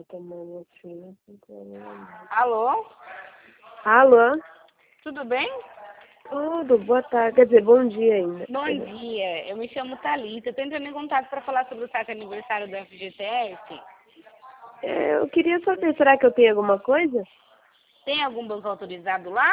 tomando vacina. Alô? Alô? Tudo bem? Tudo, boa tarde. Quer dizer, bom dia ainda. Bom dia, eu me chamo Thalita. Estou entrando em contato para falar sobre o saque aniversário do FGTS. Eu queria saber, será que eu tenho alguma coisa? Tem algum banco autorizado lá?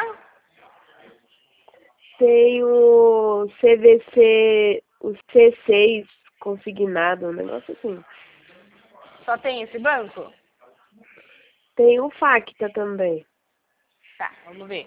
Tenho CVC, o C6 consignado, um negócio assim. Só tem esse banco? Tem o Facta também. Tá, vamos ver.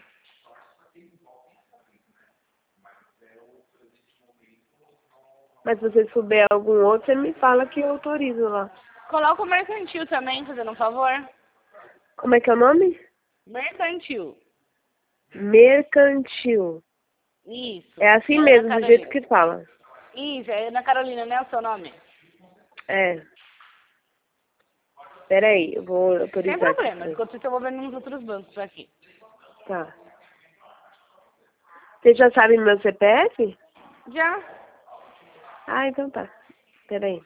Mas se você souber algum outro, você me fala que eu autorizo lá. Coloca o mercantil também, fazendo um favor. Como é que é o nome? Mercantil. Mercantil. Isso. É assim Ana mesmo, do Carolina. jeito que fala. Isso, é Ana Carolina, né? O seu nome? É. Peraí, eu vou Sem autorizar aqui. problema. Enquanto isso, eu vou vendo uns outros bancos aqui. Tá. Você já sabe meu CPF? Já? Ah, então tá. Peraí.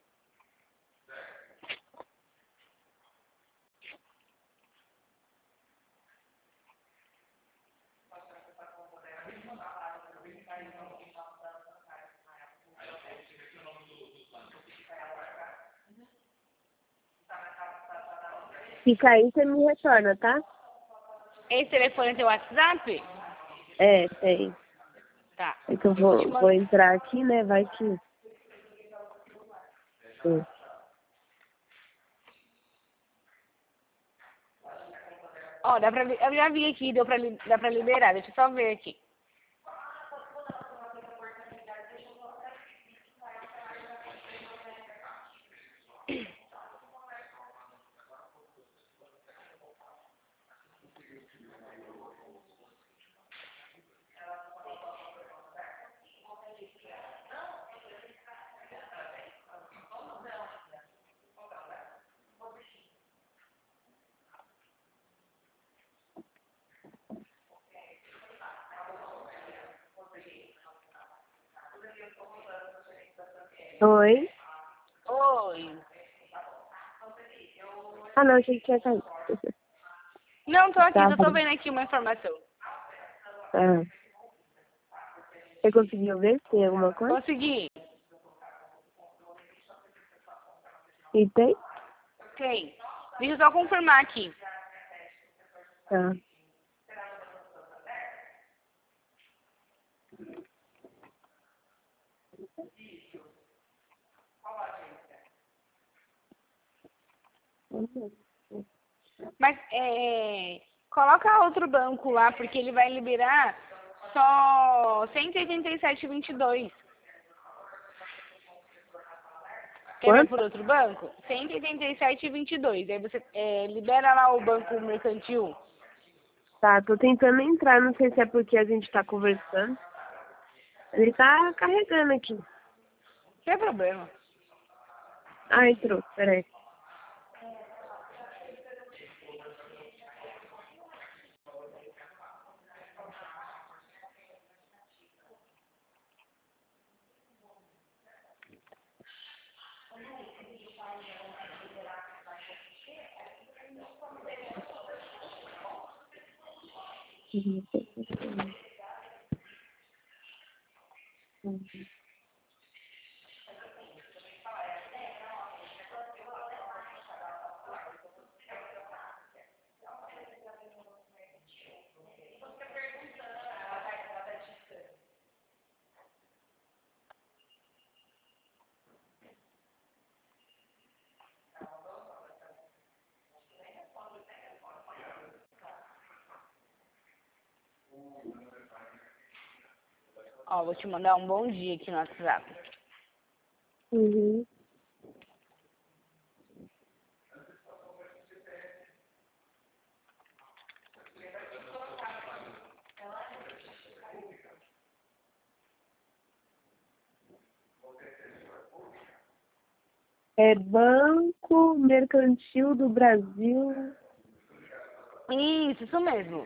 Fica aí, você me retorna, tá? Esse telefone é teu WhatsApp? É, tem. Tá. É que eu Eu vou te vou mandar. entrar aqui, né? Vai que... Sim. Ó, eu já vi aqui, dá pra liberar. Deixa eu só ver aqui. Oi? Oi. Ah, não, achei que tinha caído. Não, tô aqui, Tá eu tô bom. vendo aqui uma informação. Ah. Você conseguiu ver se tem alguma coisa? Consegui. E tem? Tem. Deixa eu só confirmar aqui. Tá. Mas, coloca outro banco lá, porque ele vai liberar só 187,22. Quer ver Quanto? por outro banco? 187,22. Aí você libera lá o banco mercantil. Tá, tô tentando entrar, não sei se é porque a gente tá conversando. Ele tá carregando aqui. Sem problema. Ah, entrou, peraí. Ó, vou te mandar um bom dia aqui no WhatsApp. Uhum. É Banco Mercantil do Brasil. Isso mesmo.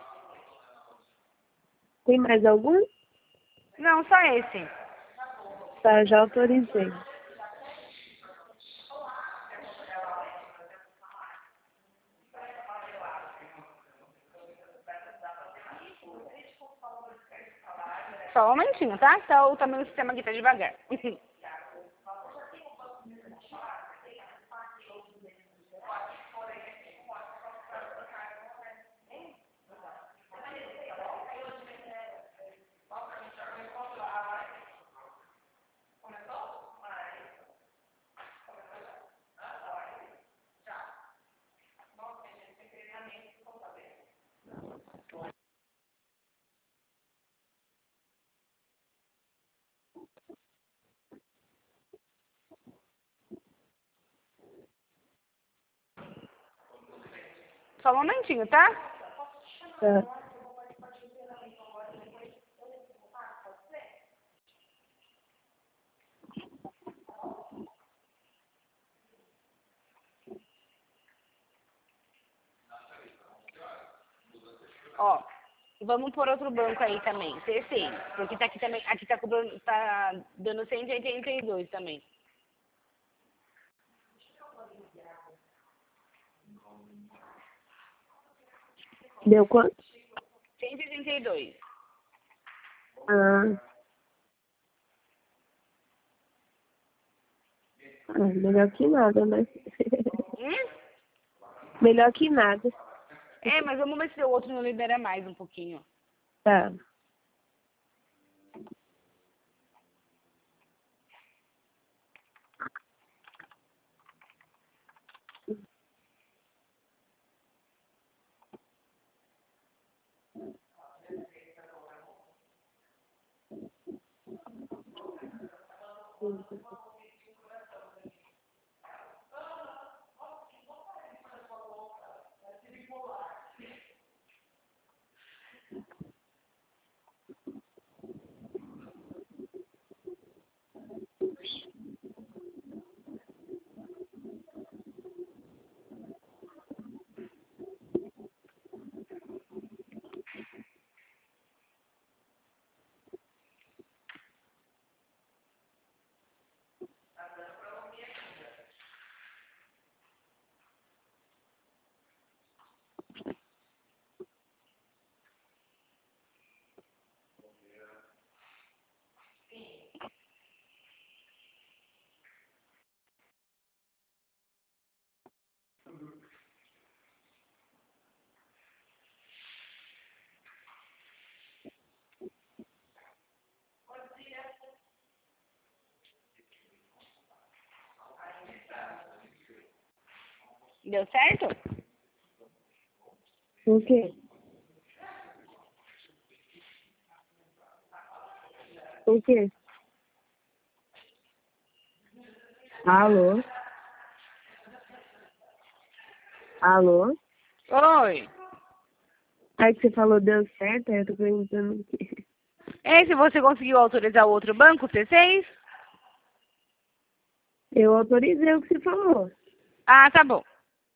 Tem mais algum? Não, só esse. Tá, já autorizei. Só um momentinho, tá? Então, também o sistema aqui tá devagar. Só um momentinho, tá? Tá. Ó, vamos por outro banco aí também, C6. Porque tá aqui também, aqui tá cobrando, tá dando 182 também. Deu quanto? 182. Ah. Melhor que nada, né? Melhor que nada. É, mas vamos ver se o outro não libera mais um pouquinho. Tá. Deu certo? O quê? O quê? Alô? Alô? Oi. Aí que você falou deu certo, aí eu tô perguntando o quê? É, se você conseguiu autorizar o outro banco, C6? Eu autorizei o que você falou. Ah, tá bom.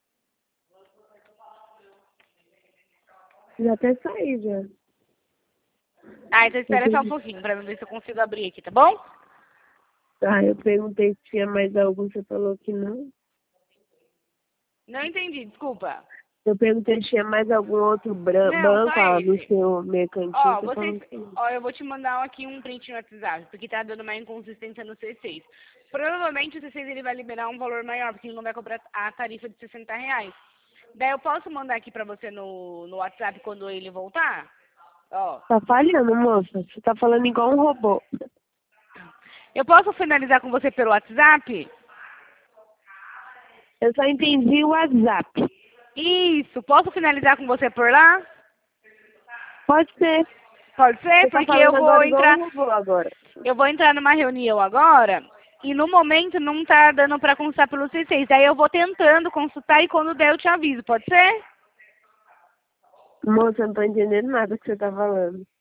Já até saí, já. Ah, então espera só um pouquinho pra ver se eu consigo abrir aqui, tá bom? Ah, eu perguntei se tinha mais algum, você falou que não. Não entendi, desculpa. Eu perguntei se tinha mais algum outro Não, só banco no esse. seu mercantil, Ó, você vocês, falou que não. ó, eu vou te mandar aqui um print no WhatsApp, porque tá dando uma inconsistência no C6. Provavelmente o C6 ele vai liberar um valor maior, porque ele não vai cobrar a tarifa de R$ 60. Daí eu posso mandar aqui pra você no WhatsApp quando ele voltar? Ó, Tá falhando, moça. Você tá falando igual um robô. eu posso finalizar com você pelo WhatsApp? Eu só entendi o WhatsApp. Isso, posso finalizar com você por lá? Pode ser. Pode ser, Você tá porque falando agora igual um robô agora. eu vou entrar numa reunião agora e no momento não tá dando pra consultar pelo C6. Daí eu vou tentando consultar e quando der eu te aviso, pode ser? Moça, eu não tô entendendo nada que você tá falando.